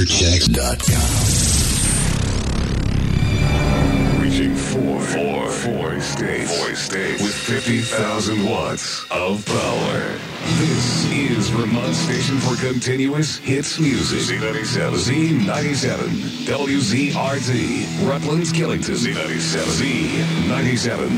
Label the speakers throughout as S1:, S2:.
S1: WeatherCheck.com.
S2: Reaching four states with 50,000 watts of power. This is Vermont's station for continuous hits music. Z97, WZRT, Rutland's Killington, Z97.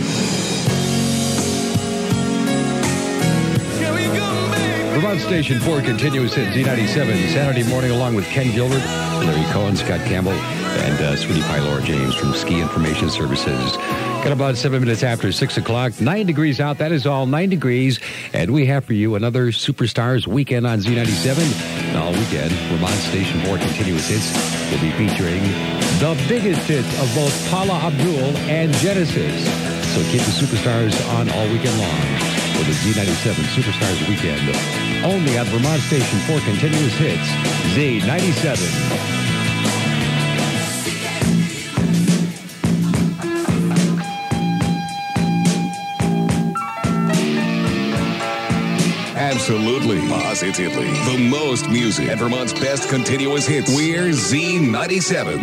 S3: Vermont Station 4 continuous hit Z97 Saturday morning along with Ken Gilbert, Larry Cohen, Scott Campbell, and Sweetie Pie Laura James from Ski Information Services. Got about 7 minutes after 6 o'clock. 9 degrees out. That is all. 9 degrees. And we have for you another Superstars weekend on Z97. And all weekend, Vermont Station 4 continuous hits will be featuring the biggest hits of both Paula Abdul and Genesis. So keep the Superstars on all weekend long for the Z97 Superstars Weekend. Only on Vermont Station 4 continuous hits, Z97.
S2: Absolutely, positively, the most music and Vermont's best continuous hits. We're Z97.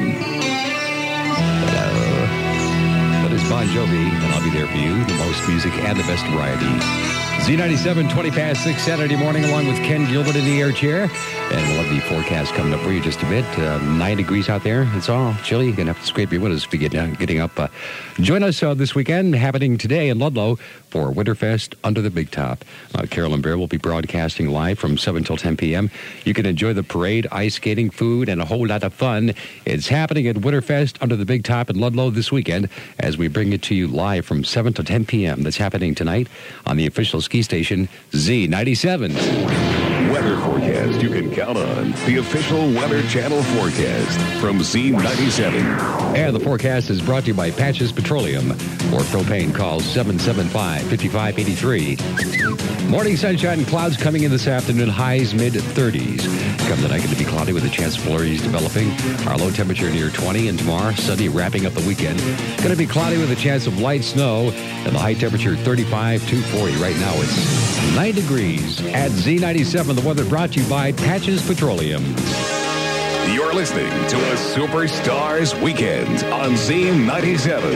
S3: Hello. That is Bon Jovi, and I'll be there for you. The most music and the best variety. Z97, 20 past 6 Saturday morning, along with Ken Gilbert in the air chair. And we'll have the forecast coming up for you just a bit. 9 degrees out there. It's all chilly. You're going to have to scrape your windows if you get getting up. Join us this weekend, happening today in Ludlow for Winterfest Under the Big Top. Carolyn Bear will be broadcasting live from 7 till 10 p.m. You can enjoy the parade, ice skating, food, and a whole lot of fun. It's happening at Winterfest Under the Big Top in Ludlow this weekend as we bring it to you live from 7 to 10 p.m. That's happening tonight on the official ski station Z97.
S2: Weather forecast you can count on. The official Weather Channel forecast from Z97.
S3: And the forecast is brought to you by Patches Petroleum. For propane, call 775-5583. Morning sunshine and clouds coming in this afternoon. Highs mid-30s. Come tonight, going to be cloudy with a chance of flurries developing. Our low temperature near 20. And tomorrow, sunny, wrapping up the weekend. Going to be cloudy with a chance of light snow. And the high temperature 35 to 40. Right now, it's 9 degrees at Z97. The weather brought to you by Patches Petroleum.
S2: You're listening to a Superstars Weekend on Z97.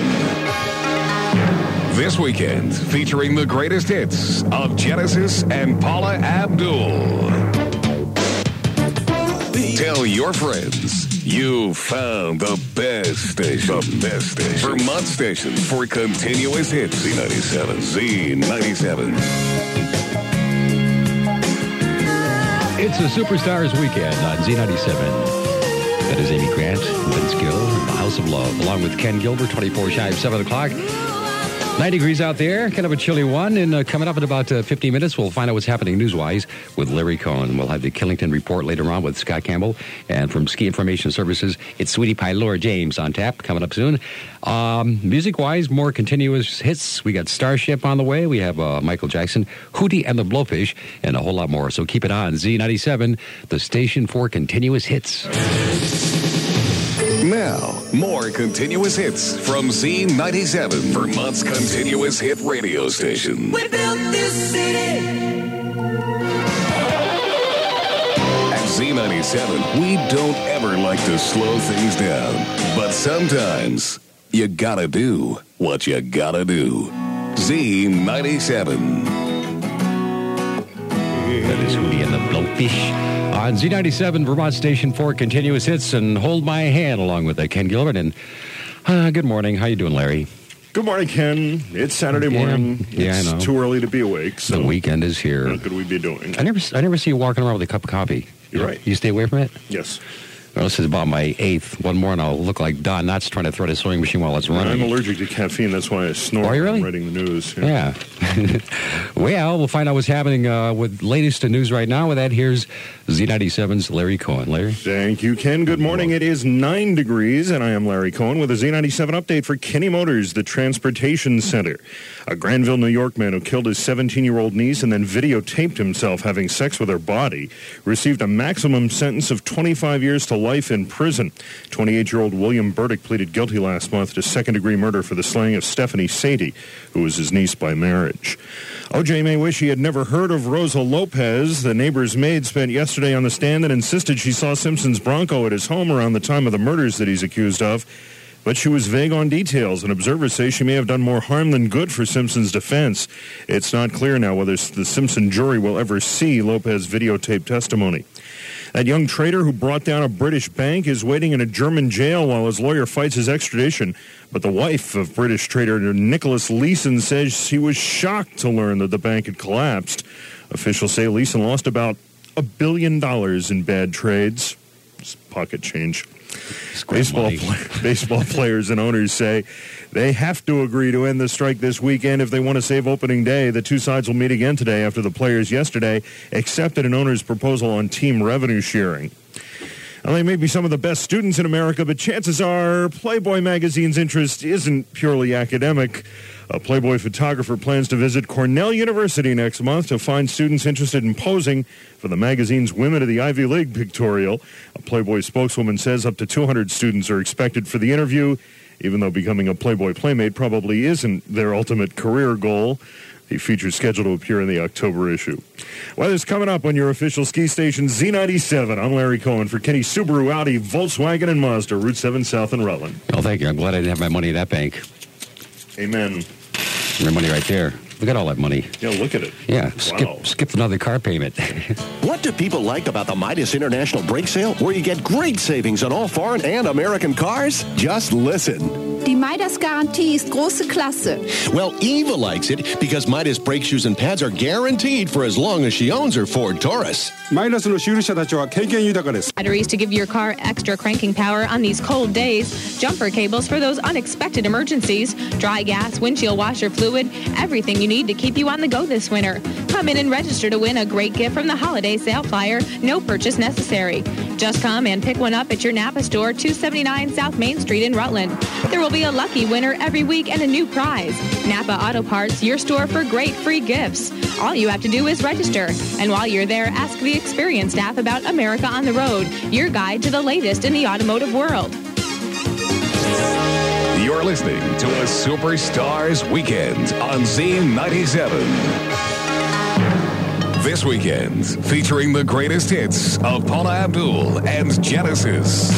S2: This weekend, featuring the greatest hits of Genesis and Paula Abdul. Tell your friends you found the best station. The best station. Vermont station for continuous hits. Z97. Z97.
S3: It's a Superstars Weekend on Z97. That is Amy Grant, Vince Gill, and the House of Love, along with Ken Gilbert, 24 shy of 7 o'clock. 9 degrees out there, kind of a chilly one. And coming up in about 15 minutes, we'll find out what's happening news-wise with Larry Cohen. We'll have the Killington Report later on with Scott Campbell. And from Ski Information Services, it's Sweetie Pie Laura James on tap, coming up soon. Music-wise, more continuous hits. We got Starship on the way. We have Michael Jackson, Hootie and the Blowfish, and a whole lot more. So keep it on. Z97, the station for continuous hits.
S2: Now, more continuous hits from Z97, Vermont's continuous hit radio station.
S4: We built this city.
S2: At Z97, we don't ever like to slow things down. But sometimes, you gotta do what you gotta do. Z97.
S3: That is Hootie and the Blowfish. On Z97, Vermont Station 4 continuous hits, and Hold My Hand along with Ken Gilbert. And good morning. How you doing, Larry?
S5: Good morning, Ken. It's Saturday morning.
S3: Yeah, I know.
S5: It's too early to be awake. So
S3: the weekend is here.
S5: What could we be doing?
S3: I never see you walking around with a cup of coffee.
S5: You're right.
S3: You stay away from it?
S5: Yes.
S3: Well, this is about my 8th. One more, and I'll look like Don Knotts trying to thread a sewing machine while it's running.
S5: I'm allergic to caffeine. That's why I snore
S3: Are you really?
S5: when I'm writing the news.
S3: Yeah. Well, we'll find out what's happening with latest news right now. With that, here's Z97's Larry Cohen. Larry?
S5: Thank you, Ken. Good morning. It is 9 degrees, and I am Larry Cohen with a Z97 update for Kenny Motors, the Transportation Center. A Granville, New York man who killed his 17-year-old niece and then videotaped himself having sex with her body received a maximum sentence of 25 years to life life in prison. 28-year-old William Burdick pleaded guilty last month to second-degree murder for the slaying of Stephanie Sadie, who was his niece by marriage. O.J. may wish he had never heard of Rosa Lopez. The neighbor's maid spent yesterday on the stand and insisted she saw Simpson's Bronco at his home around the time of the murders that he's accused of. But she was vague on details, and observers say she may have done more harm than good for Simpson's defense. It's not clear now whether the Simpson jury will ever see Lopez videotape testimony. That young trader who brought down a British bank is waiting in a German jail while his lawyer fights his extradition. But the wife of British trader Nicholas Leeson says she was shocked to learn that the bank had collapsed. Officials say Leeson lost about $1 billion in bad trades. It's pocket change. Baseball players and owners say they have to agree to end the strike this weekend if they want to save opening day. The two sides will meet again today after the players yesterday accepted an owner's proposal on team revenue sharing. Now, they may be some of the best students in America, but chances are Playboy magazine's interest isn't purely academic. A Playboy photographer plans to visit Cornell University next month to find students interested in posing for the magazine's Women of the Ivy League pictorial. A Playboy spokeswoman says up to 200 students are expected for the interview, even though becoming a Playboy playmate probably isn't their ultimate career goal. The feature's scheduled to appear in the October issue. Weather's coming up on your official ski station, Z97. I'm Larry Cohen for Kenny Subaru, Audi, Volkswagen, and Mazda, Route 7 South in Rutland.
S3: Well, thank you. I'm glad I didn't have my money in that bank.
S5: Amen.
S3: Your money right there. Look at all that money.
S5: Yeah, look at it.
S3: Yeah,
S5: Wow.
S3: skip another car payment.
S1: What do people like about the Midas International Brake Sale, where you get great savings on all foreign and American cars? Just listen.
S6: Die Midas-Garantie ist große Klasse.
S1: Well, Eva likes it because Midas brake shoes and pads are guaranteed for as long as she owns her Ford Taurus.
S7: マイナスの修理者たちは経験豊かです。
S8: Batteries to give your car extra cranking power on these cold days, jumper cables for those unexpected emergencies, dry gas, windshield washer fluid, everything you need to keep you on the go this winter. Come in and register to win a great gift from the holiday sale flyer. No purchase necessary. Just come and pick one up at your Napa store, 279 South Main Street in Rutland. There will be a lucky winner every week and a new prize. Napa Auto Parts, your store for great free gifts. All you have to do is register. And while you're there, ask the experienced staff about America on the Road, your guide to the latest in the automotive world.
S2: You're listening to a Superstars Weekend on Z97. This weekend, featuring the greatest hits of Paula Abdul and Genesis.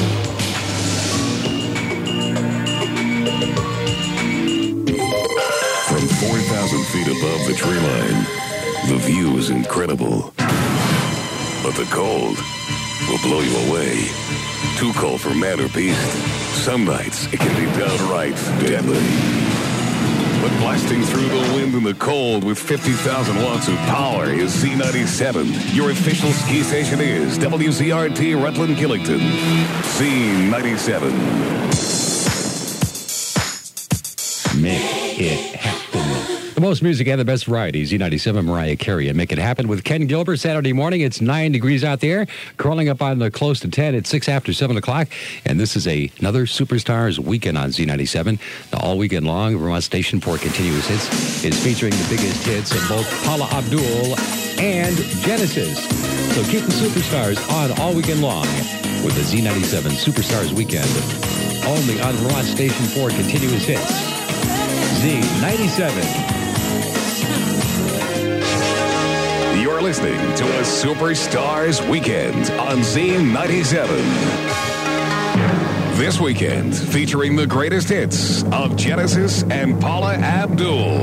S2: From 4,000 feet above the tree line, the view is incredible. But the cold will blow you away. Too cold for man or beast. Some nights it can be downright deadly. But blasting through the wind and the cold with 50,000 watts of power is Z97. Your official ski station is WCRT Rutland Killington. Z97.
S3: Make it happen. The most music and the best variety, Z97, Mariah Carey, and Make It Happen with Ken Gilbert. Saturday morning, it's 9 degrees out there, crawling up on the close to 10. It's 6 after 7 o'clock, and this is another Superstars Weekend on Z97. Now, all weekend long, Vermont Station for Continuous Hits is featuring the biggest hits of both Paula Abdul and Genesis. So keep the Superstars on all weekend long with the Z97 Superstars Weekend, only on Vermont Station for Continuous Hits. Z97.
S2: You're listening to a Superstars Weekend on Z97. This weekend, featuring the greatest hits of Genesis and Paula Abdul.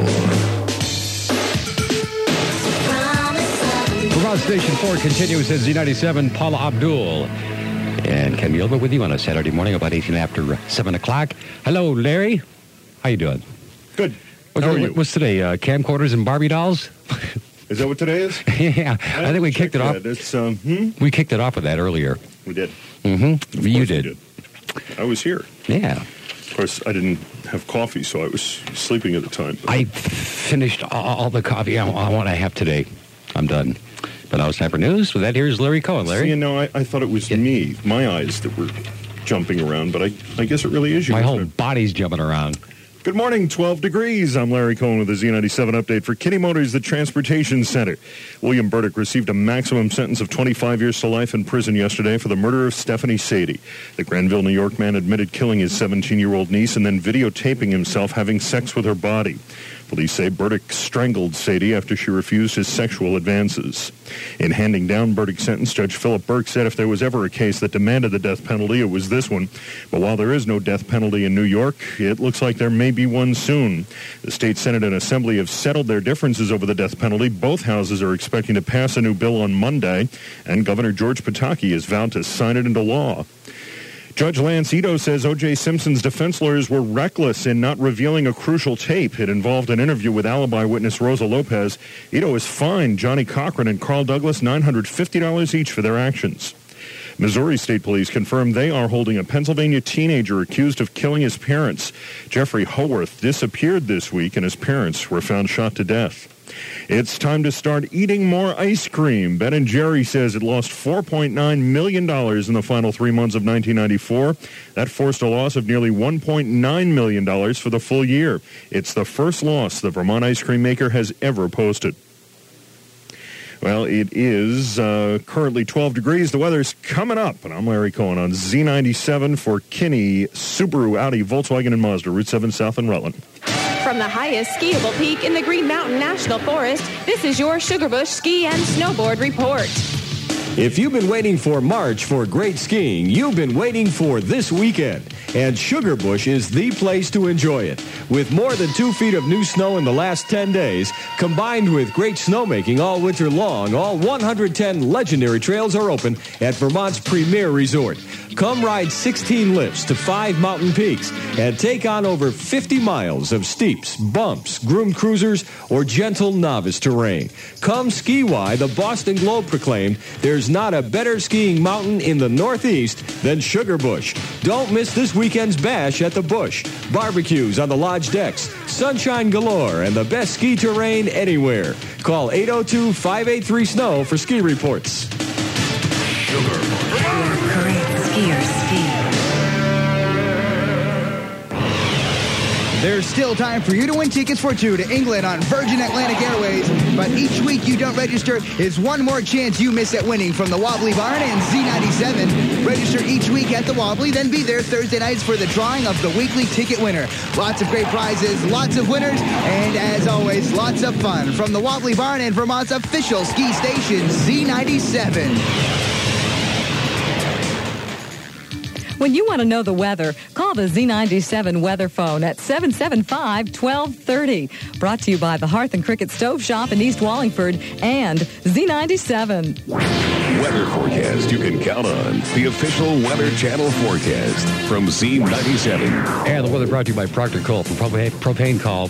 S3: Vermont Station 4 continues at Z97, Paula Abdul. And Ken Gilbert with you on a Saturday morning about 18 after 7 o'clock. Hello, Larry. How you doing?
S5: Good. How are you?
S3: What's today? Camcorders and Barbie dolls?
S5: Is that what today is?
S3: Yeah. I think we kicked it off.
S5: It's,
S3: We kicked it off with that earlier.
S5: We did.
S3: Mm-hmm. You did.
S5: I was here.
S3: Yeah.
S5: Of course, I didn't have coffee, so I was sleeping at the time.
S3: I finished all the coffee I want to have today. I'm done. But now it's time for news. With that, here's Larry Cohen. Larry?
S5: See, I thought it was me, my eyes that were jumping around, but I guess it really is you.
S3: My whole body's jumping around.
S5: Good morning, 12 degrees. I'm Larry Cohen with the Z97 update for Kinney Motors, the Transportation Center. William Burdick received a maximum sentence of 25 years to life in prison yesterday for the murder of Stephanie Sadie. The Granville, New York man admitted killing his 17-year-old niece and then videotaping himself having sex with her body. Police say Burdick strangled Sadie after she refused his sexual advances. In handing down Burdick's sentence, Judge Philip Burke said if there was ever a case that demanded the death penalty, it was this one. But while there is no death penalty in New York, it looks like there may be one soon. The state Senate and Assembly have settled their differences over the death penalty. Both houses are expecting to pass a new bill on Monday, and Governor George Pataki has vowed to sign it into law. Judge Lance Ito says O.J. Simpson's defense lawyers were reckless in not revealing a crucial tape. It involved an interview with alibi witness Rosa Lopez. Ito has fined Johnny Cochran and Carl Douglas $950 each for their actions. Missouri State Police confirmed they are holding a Pennsylvania teenager accused of killing his parents. Jeffrey Howarth disappeared this week, and his parents were found shot to death. It's time to start eating more ice cream. Ben & Jerry says it lost $4.9 million in the final 3 months of 1994. That forced a loss of nearly $1.9 million for the full year. It's the first loss the Vermont ice cream maker has ever posted. Well, it is currently 12 degrees. The weather's coming up, and I'm Larry Cohen on Z97 for Kinney, Subaru, Audi, Volkswagen, and Mazda, Route 7 South in Rutland.
S8: From the highest skiable peak in the Green Mountain National Forest, this is your Sugarbush Ski and Snowboard Report.
S9: If you've been waiting for March for great skiing, you've been waiting for this weekend. And Sugarbush is the place to enjoy it. With more than 2 feet of new snow in the last 10 days, combined with great snowmaking all winter long, all 110 legendary trails are open at Vermont's premier resort. Come ride 16 lifts to 5 mountain peaks and take on over 50 miles of steeps, bumps, groomed cruisers, or gentle novice terrain. Come ski why the Boston Globe proclaimed there's not a better skiing mountain in the Northeast than Sugarbush. Don't miss this weekend's bash at the Bush. Barbecues on the lodge decks, sunshine galore, and the best ski terrain anywhere. Call 802-583-SNOW for ski reports.
S10: There's still time for you to win tickets for two to England on Virgin Atlantic Airways, but each week you don't register is one more chance you miss at winning from the Wobbly Barn and Z97. Register each week at the Wobbly, then be there Thursday nights for the drawing of the weekly ticket winner. Lots of great prizes, lots of winners, and as always, lots of fun from the Wobbly Barn and Vermont's official ski station, Z97.
S11: When you want to know the weather, call the Z97 weather phone at 775-1230. Brought to you by the Hearth and Cricket Stove Shop in East Wallingford and Z97.
S2: Weather forecast you can count on. The official Weather Channel forecast from Z97.
S3: And the weather brought to you by Procter Cole from Propane Call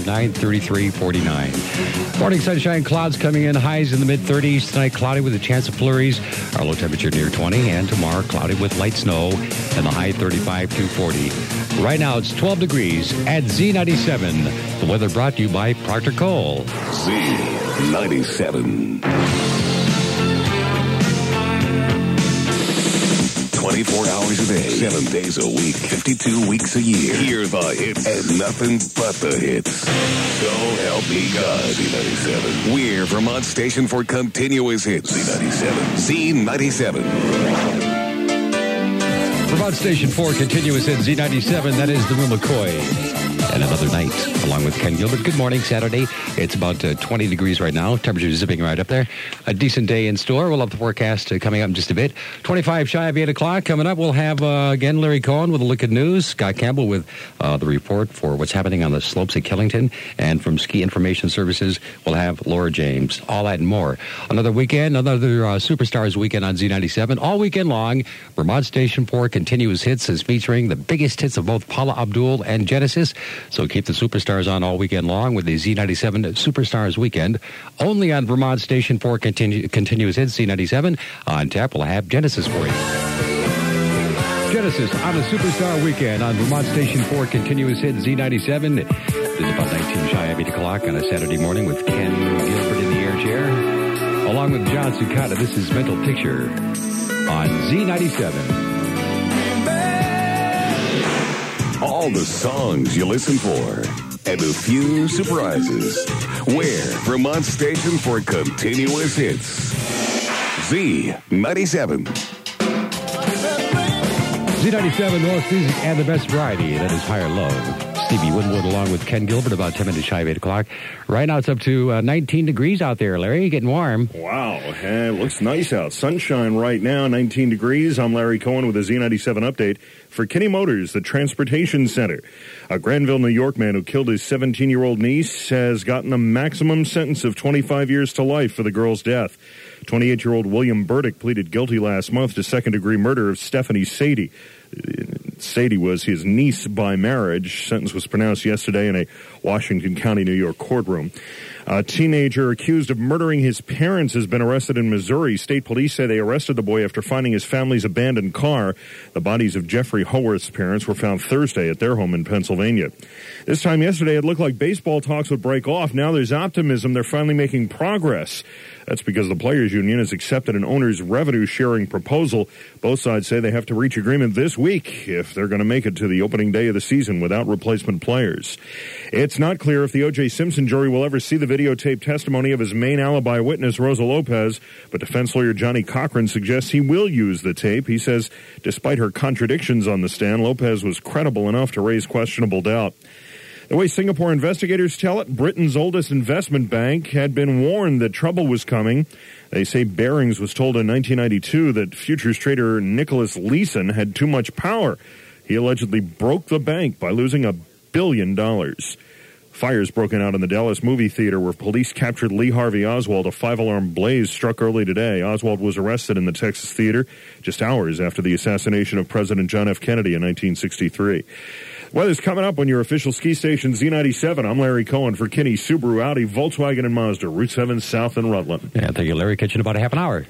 S3: 459-3349. Morning sunshine, clouds coming in, highs in the mid-30s. Tonight cloudy with a chance of flurries. Our low temperature near 20. And tomorrow cloudy with light snow and the high 35 to 40. Right now it's 12 degrees at Z97. The weather brought to you by Procter Cole.
S2: Z97. 24 hours a day, 7 days a week, 52 weeks a year. Hear the hits and nothing but the hits. So help me God. Z97. We're Vermont's station for continuous hits. Z97. Z97.
S3: Vermont Station 4 continuous at Z97. That is the Real McCoy. And another night, along with Ken Gilbert. Good morning, Saturday. It's about 20 degrees right now. Temperature zipping right up there. A decent day in store. We'll have the forecast coming up in just a bit. 25 shy of 8 o'clock. Coming up, we'll have, again, Larry Cohen with a look at news. Scott Campbell with the report for what's happening on the slopes at Killington. And from Ski Information Services, we'll have Laura James. All that and more. Another weekend, another Superstars weekend on Z97. All weekend long, Vermont Station 4 continuous hits is featuring the biggest hits of both Paula Abdul and Genesis. So keep the Superstars on all weekend long with the Z97 Superstars Weekend. Only on Vermont Station 4 continuous hits, Z97. On tap, we'll have Genesis for you. Genesis on the Superstar Weekend on Vermont Station 4 continuous hits, Z97. It's about 19 shy of 8 o'clock on a Saturday morning with Ken Gilbert in the air chair. Along with John Sukata, this is Mental Picture on Z97.
S2: All the songs you listen for. And a few surprises. We're Vermont's station for continuous hits. Z97.
S3: Z97, North Music and the best variety. That is Higher Love. Stevie Winwood along with Ken Gilbert, about 10 minutes shy of 8 o'clock. Right now it's up to 19 degrees out there, Larry. Getting warm.
S5: Wow. It looks nice out. Sunshine right now, 19 degrees. I'm Larry Cohen with a Z97 update for Kinney Motors, the Transportation Center. A Granville, New York man who killed his 17-year-old niece has gotten a maximum sentence of 25 years to life for the girl's death. 28-year-old William Burdick pleaded guilty last month to second-degree murder of Stephanie Sadie. Sadie was his niece by marriage. Sentence was pronounced yesterday in a Washington County, New York courtroom. A teenager accused of murdering his parents has been arrested in Missouri. State police say they arrested the boy after finding his family's abandoned car. The bodies of Jeffrey Howarth's parents were found Thursday at their home in Pennsylvania. This time yesterday, it looked like baseball talks would break off. Now there's optimism they're finally making progress. That's because the Players Union has accepted an owner's revenue-sharing proposal. Both sides say they have to reach agreement this week if they're going to make it to the opening day of the season without replacement players. It's not clear if the O.J. Simpson jury will ever see the videotaped testimony of his main alibi witness, Rosa Lopez, but defense lawyer Johnny Cochran suggests he will use the tape. He says despite her contradictions on the stand, Lopez was credible enough to raise questionable doubt. The way Singapore investigators tell it, Britain's oldest investment bank had been warned that trouble was coming. They say Barings was told in 1992 that futures trader Nicholas Leeson had too much power. He allegedly broke the bank by losing $1 billion. Fires broken out in the Dallas movie theater where police captured Lee Harvey Oswald. A 5-alarm blaze struck early today. Oswald was arrested in the Texas theater just hours after the assassination of President John F. Kennedy in 1963. Weather's coming up on your official ski station, Z97. I'm Larry Cohen for Kinney, Subaru, Audi, Volkswagen, and Mazda, Route 7 South in Rutland.
S3: Yeah, thank you, Larry. Catch you in about a half an hour.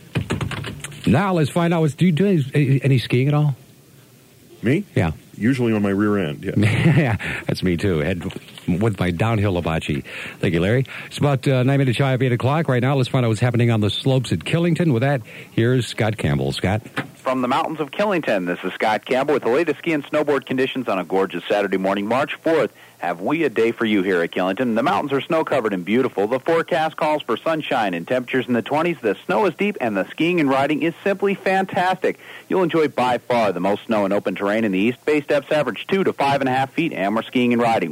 S3: Now let's find out, do you do any skiing at all?
S5: Me?
S3: Yeah.
S5: Usually on my rear end, yeah.
S3: Yeah, that's me too. Head with my downhill hibachi. Thank you, Larry. It's about 9 minutes shy of 8 o'clock. Right now, let's find out what's happening on the slopes at Killington. With that, here's Scott Campbell. Scott?
S12: From the mountains of Killington, this is Scott Campbell with the latest ski and snowboard conditions on a gorgeous Saturday morning, March 4th. Have we a day for you here at Killington? The mountains are snow-covered and beautiful. The forecast calls for sunshine and temperatures in the 20s. The snow is deep, and the skiing and riding is simply fantastic. You'll enjoy by far the most snow and open terrain in the east. Base steps average 2 to 5.5 feet, and we're skiing and riding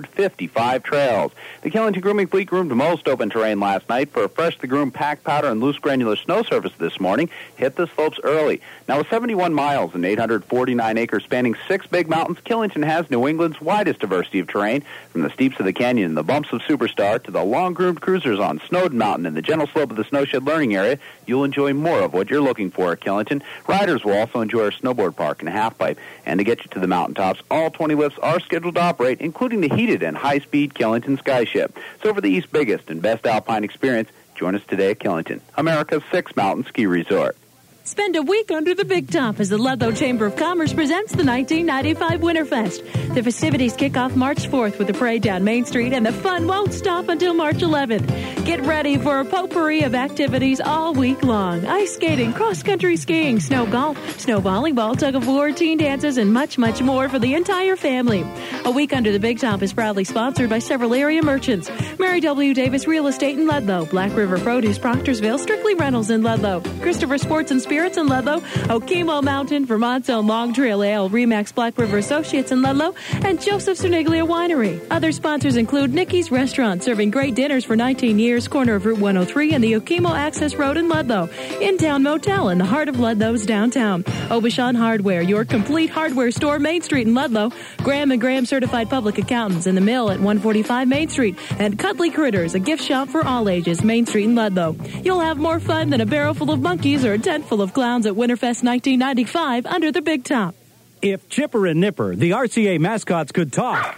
S12: 155 trails. The Killington Grooming Fleet groomed most open terrain last night for a fresh-to-groom packed powder and loose granular snow surface this morning. Hit the slopes early. Now, with 71 miles and 849 acres spanning 6 big mountains, Killington has New England's widest diversity of terrain, from the steeps of the canyon and the bumps of Superstar to the long-groomed cruisers on Snowden Mountain and the gentle slope of the Snowshed Learning Area. You'll enjoy more of what you're looking for at Killington. Riders will also enjoy our snowboard park and halfpipe. And to get you to the mountaintops, all 20 lifts are scheduled to operate, including the heated and high-speed Killington Skyship. So for the East's biggest and best alpine experience, join us today at Killington, America's 6th mountain ski resort.
S13: Spend a week under the Big Top as the Ludlow Chamber of Commerce presents the 1995 Winterfest. The festivities kick off March 4th with a parade down Main Street, and the fun won't stop until March 11th. Get ready for a potpourri of activities all week long. Ice skating, cross-country skiing, snow golf, snow volleyball, tug-of-war, teen dances, and much, much more for the entire family. A week under the Big Top is proudly sponsored by several area merchants. Mary W. Davis Real Estate in Ludlow, Black River Produce, Proctorsville, Strictly Rentals in Ludlow, Christopher Sports and Spirits in Ludlow, Okemo Mountain, Vermont's own Long Trail Ale, Remax Black River Associates in Ludlow, and Joseph Cerniglia Winery. Other sponsors include Nikki's Restaurant, serving great dinners for 19 years, corner of Route 103 and the Okemo Access Road in Ludlow. In-town motel in the heart of Ludlow's downtown. Obashan Hardware, your complete hardware store, Main Street in Ludlow. Graham & Graham Certified Public Accountants in the Mill at 145 Main Street. And Cutley Critters, a gift shop for all ages, Main Street in Ludlow. You'll have more fun than a barrel full of monkeys or a tent full of clowns at Winterfest 1995 under the Big Top.
S14: If Chipper and Nipper, the RCA mascots, could talk,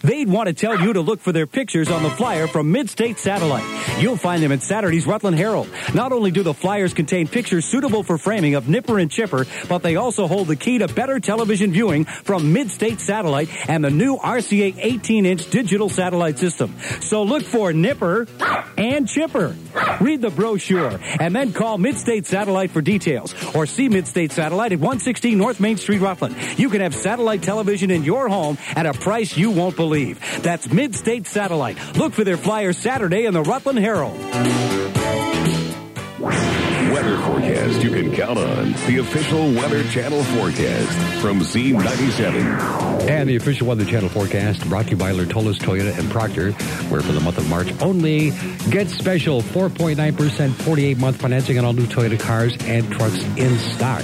S14: They'd want to tell you to look for their pictures on the flyer from Mid-State Satellite. You'll find them in Saturday's Rutland Herald. Not only do the flyers contain pictures suitable for framing of Nipper and Chipper, but they also hold the key to better television viewing from Mid-State Satellite and the new RCA 18-inch digital satellite system. So look for Nipper and Chipper. Read the brochure and then call Mid-State Satellite for details, or see Mid-State Satellite at 116 North Main Street, Rutland. You can have satellite television in your home at a price you won't believe. That's Mid-State Satellite. Look for their flyers Saturday in the Rutland Herald.
S2: Weather forecast you can count on. The official Weather Channel forecast from Z97.
S3: And the official Weather Channel forecast brought to you by Lertolis Toyota and Proctor, where for the month of March only, get special 4.9% 48-month financing on all new Toyota cars and trucks in stock.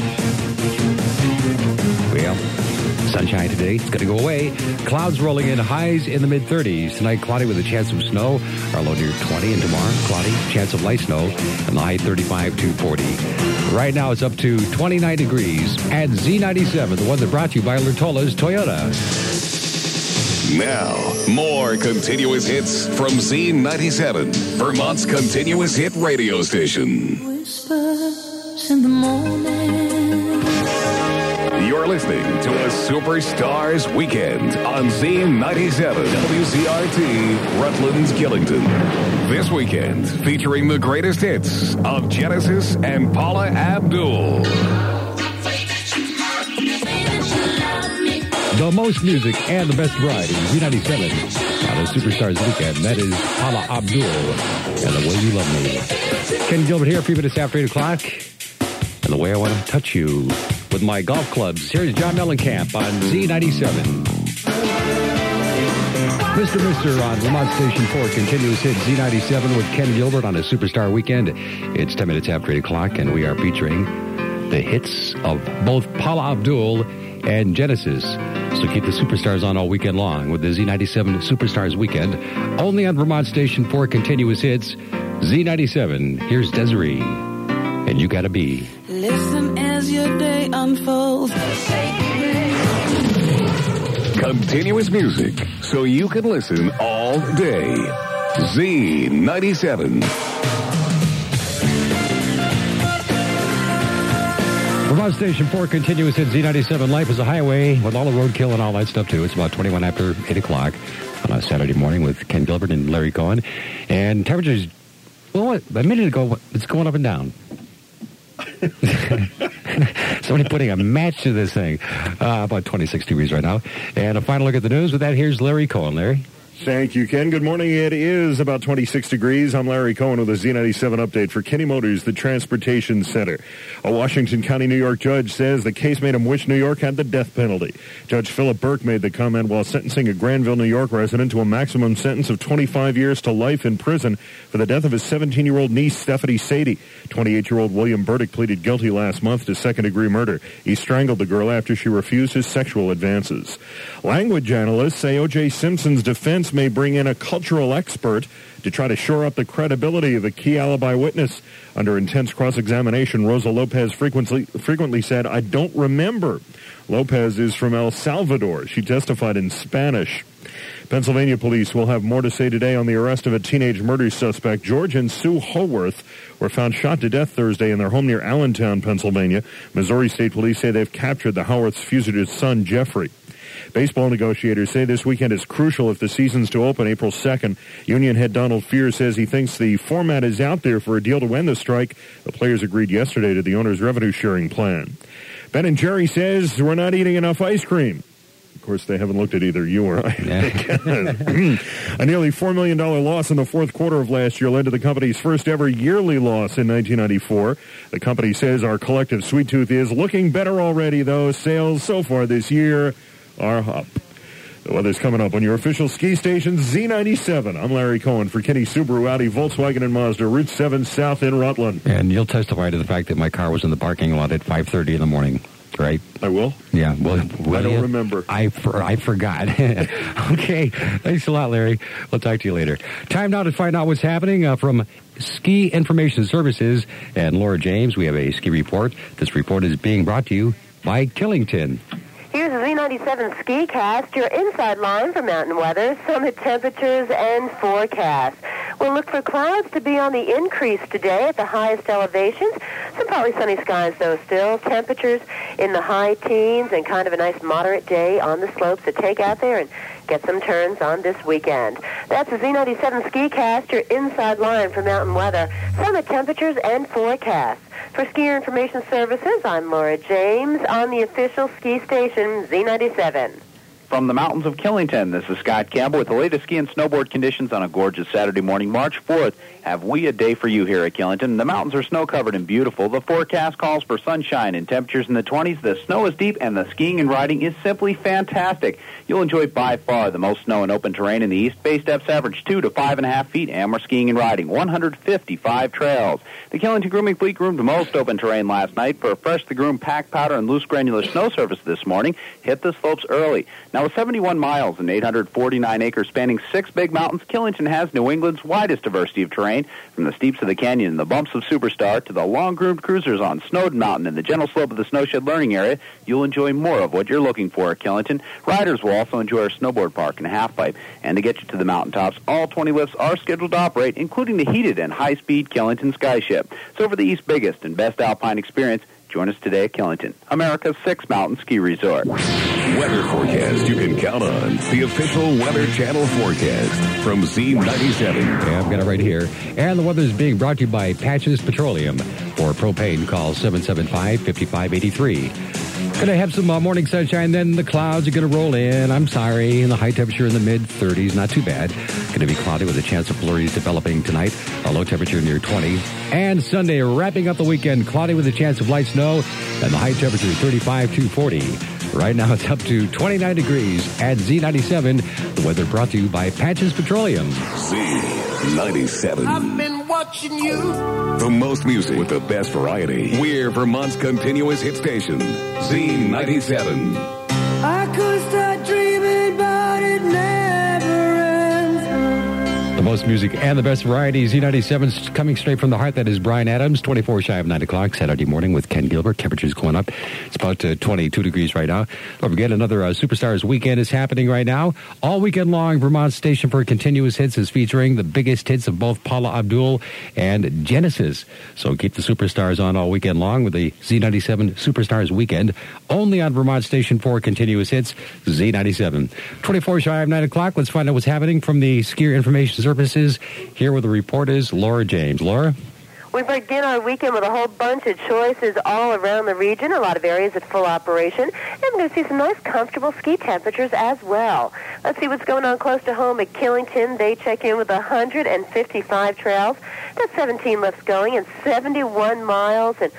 S3: Well, sunshine today. It's going to go away. Clouds rolling in, highs in the mid-30s. Tonight, cloudy with a chance of snow. Our low near 20. And tomorrow, cloudy, chance of light snow. And the high 35 to 40. Right now, it's up to 29 degrees at Z97, the one that brought to you by Lertolis Toyota.
S2: Now, more continuous hits from Z97, Vermont's continuous hit radio station.
S4: Whispers in the morning.
S2: You're listening to a Superstars Weekend on Z97 WCRT, Rutland, Killington. This weekend, featuring the greatest hits of Genesis and Paula Abdul.
S3: The most music and the best variety, Z97 on a Superstars Weekend. That is Paula Abdul and The Way You Love Me. Ken Gilbert here, a few minutes after 8 o'clock. And the way I want to touch you with my golf clubs. Here's John Mellencamp on Z97. Mr. on Vermont Station 4 continues hit Z97 with Ken Gilbert on a Superstar Weekend. It's 10 minutes after 8 o'clock, and we are featuring the hits of both Paula Abdul and Genesis. So keep the Superstars on all weekend long with the Z97 Superstars Weekend. Only on Vermont Station 4 continuous hits. Z97. Here's Desiree. And You Gotta Be.
S4: Listen as your day unfolds.
S2: Continuous music, so you can listen all day. Z97.
S3: Vermont Station 4 continuous at Z97. Life is a highway with all the roadkill and all that stuff, too. It's about 21 after 8 o'clock on a Saturday morning with Ken Gilbert and Larry Cohen. And temperatures, well, a minute ago, it's going up and down. Somebody putting a match to this thing. About 26 degrees right now. And a final look at the news. With that, here's Larry Cohen. Larry?
S5: Thank you, Ken. Good morning. It is about 26 degrees. I'm Larry Cohen with a Z97 update for Kenny Motors, the Transportation Center. A Washington County, New York judge says the case made him wish New York had the death penalty. Judge Philip Burke made the comment while sentencing a Granville, New York resident to a maximum sentence of 25 years to life in prison for the death of his 17-year-old niece, Stephanie Sadie. 28-year-old William Burdick pleaded guilty last month to second-degree murder. He strangled the girl after she refused his sexual advances. Language analysts say O.J. Simpson's defense may bring in a cultural expert to try to shore up the credibility of a key alibi witness. Under intense cross-examination, Rosa Lopez frequently said, "I don't remember." Lopez is from El Salvador. She testified in Spanish. Pennsylvania police will have more to say today on the arrest of a teenage murder suspect. George and Sue Howarth were found shot to death Thursday in their home near Allentown, Pennsylvania. Missouri State Police say they've captured the Howarth's fugitive son, Jeffrey. Baseball negotiators say this weekend is crucial if the season's to open April 2nd. Union head Donald Fear says he thinks the format is out there for a deal to end the strike. The players agreed yesterday to the owner's revenue-sharing plan. Ben & Jerry says we're not eating enough ice cream. Of course, they haven't looked at either you or I. A nearly $4 million loss in the fourth quarter of last year led to the company's first-ever yearly loss in 1994. The company says our collective sweet tooth is looking better already, though. Sales so far this year are up. The weather's coming up on your official ski station, Z97. I'm Larry Cohen for Kenny Subaru, Audi, Volkswagen, and Mazda, Route 7 South in Rutland.
S3: And you'll testify to the fact that my car was in the parking lot at 5:30 in the morning, right?
S5: I will?
S3: Yeah. Well,
S5: I don't remember.
S3: I forgot. Okay. Thanks a lot, Larry. We'll talk to you later. Time now to find out what's happening from Ski Information Services and Laura James. We have a ski report. This report is being brought to you by Killington.
S15: Here's a Z97 ski cast, your inside line for mountain weather, summit temperatures, and forecast. We'll look for clouds to be on the increase today at the highest elevations. Some partly sunny skies, though, still. Temperatures in the high teens and kind of a nice moderate day on the slopes to take out there and get some turns on this weekend. That's a Z97 ski cast, your inside line for mountain weather, summit temperatures, and forecast. For Skier Information Services, I'm Laura James on the official ski station, Z97.
S12: From the mountains of Killington, this is Scott Campbell with the latest ski and snowboard conditions on a gorgeous Saturday morning, March 4th. Have we a day for you here at Killington? The mountains are snow-covered and beautiful. The forecast calls for sunshine and temperatures in the 20s. The snow is deep, and the skiing and riding is simply fantastic. You'll enjoy by far the most snow and open terrain in the east. Base depths average 2 to 5.5 feet, and we're skiing and riding 155 trails. The Killington Grooming Fleet groomed most open terrain last night. For a fresh the groomed pack powder and loose granular snow surface this morning, hit the slopes early. Now, with 71 miles and 849 acres spanning 6 big mountains, Killington has New England's widest diversity of terrain, from the steeps of the canyon and the bumps of Superstar to the long-groomed cruisers on Snowden Mountain and the gentle slope of the Snowshed Learning Area. You'll enjoy more of what you're looking for at Killington. Riders will also enjoy our snowboard park and halfpipe. And to get you to the mountaintops, all 20 lifts are scheduled to operate, including the heated and high-speed Killington Skyship. So for the East's biggest and best alpine experience, join us today at Killington, America's 6th mountain ski resort.
S2: Weather forecast you can count on. The official Weather Channel forecast from Z97.
S3: Yeah, I've got it right here. And the weather is being brought to you by Patches Petroleum. For propane, call 775-5583. Going to have some morning sunshine, then the clouds are going to roll in. I'm sorry. And the high temperature in the mid-30s, not too bad. Going to be cloudy with a chance of flurries developing tonight. A low temperature near 20. And Sunday, wrapping up the weekend, cloudy with a chance of light snow. And the high temperature 35 to 40. Right now, it's up to 29 degrees at Z97. The weather brought to you by Patches Petroleum.
S2: Z97.
S16: I've been watching you.
S2: The most music with the best variety. We're Vermont's continuous hit station. Z97.
S16: I could start dreaming, but it never ends.
S3: The most music and the best variety. Z97's coming straight from the heart. That is Brian Adams, 24 shy of 9 o'clock, Saturday morning with Ken Gilbert. Temperature's going up. It's about 22 degrees right now. Don't forget, another Superstars weekend is happening right now. All weekend long, Vermont's station for continuous hits is featuring the biggest hits of both Paula Abdul and Genesis. So keep the Superstars on all weekend long with the Z97 Superstars weekend. Only on Vermont station for continuous hits, Z97. 24 shy of 9 o'clock. Let's find out what's happening from the Skier Information Services. Here with the report is Laura James. Laura?
S15: We begin our weekend with a whole bunch of choices all around the region, a lot of areas at full operation, and we're going to see some nice, comfortable ski temperatures as well. Let's see what's going on close to home at Killington. They check in with 155 trails. That's 17 lifts going and 71 miles and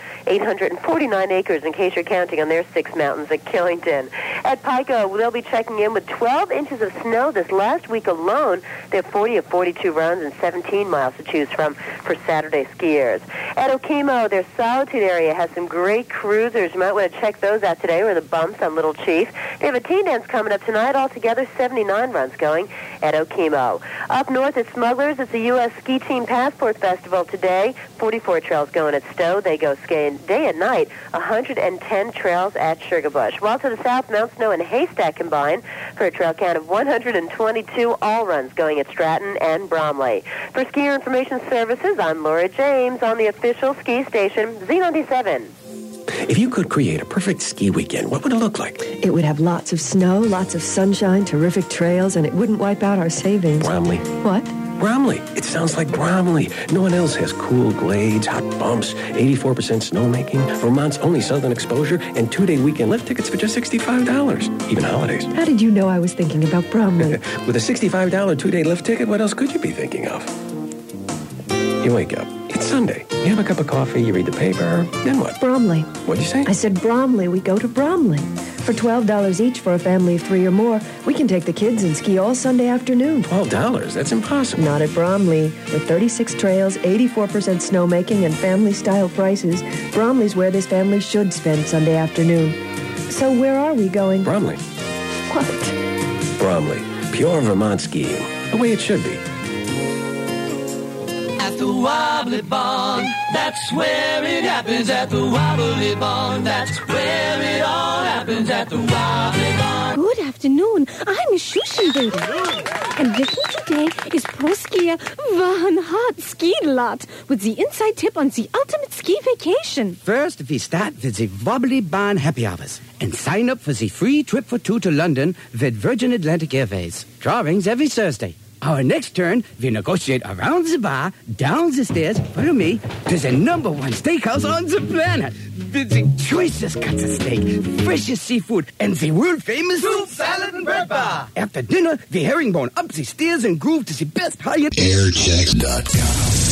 S15: 849 acres, in case you're counting on their 6 mountains at Killington. At Pico, they'll be checking in with 12 inches of snow this last week alone. They have 40 of 42 runs and 17 miles to choose from for Saturday skiers. At Okemo, their Solitude area has some great cruisers. You might want to check those out today, or the bumps on Little Chief. They have a teen dance coming up tonight. Altogether, 79 runs going at Okemo. Up north at Smugglers, it's the U.S. Ski Team Passport Festival today. 44 trails going at Stowe. They go skiing day and night. 110 trails at Sugarbush. While to the south, Mount Snow and Haystack combine for a trail count of 122 all runs going at Stratton and Bromley. For Skier Information Services, I'm Laura James on the official ski station, Z97.
S17: If you could create a perfect ski weekend, what would it look like?
S18: It would have lots of snow, lots of sunshine, terrific trails, and it wouldn't wipe out our savings.
S17: Bromley.
S18: What?
S17: Bromley. It sounds like Bromley. No one else has cool glades, hot bumps, 84% snowmaking, Vermont's only southern exposure, and 2-day weekend lift tickets for just $65, even holidays.
S18: How did you know I was thinking about Bromley?
S17: With a $65 2-day lift ticket, what else could you be thinking of? You wake up. It's Sunday. You have a cup of coffee, you read the paper, then what?
S18: Bromley.
S17: What'd you say?
S18: I said Bromley. We go to Bromley. For $12 each for a family of 3 or more, we can take the kids and ski all Sunday afternoon.
S17: $12? That's impossible.
S18: Not at Bromley. With 36 trails, 84% snowmaking, and family-style prices, Bromley's where this family should spend Sunday afternoon. So where are we going?
S17: Bromley.
S18: What?
S17: Bromley. Pure Vermont skiing. The way it should be.
S19: I
S16: at the Wobbly Barn. That's where it happens at the Wobbly Barn. That's where it all happens at the Wobbly Barn.
S19: Good afternoon. I'm a Shushenbader. And with me today is Proskia Van Hart Ski Lot with the inside tip on the ultimate ski vacation.
S20: First, we start with the Wobbly Barn Happy Hours and sign up for the free trip for two to London with Virgin Atlantic Airways. Drawings every Thursday. Our next turn, we negotiate around the bar, down the stairs, follow me, to the number one steakhouse on the planet. With the choicest cuts of steak, freshest seafood, and the world-famous soup, salad, and bread bar. After dinner, we herringbone up the stairs and groove to the best Hyatt.
S21: Airchecks.com.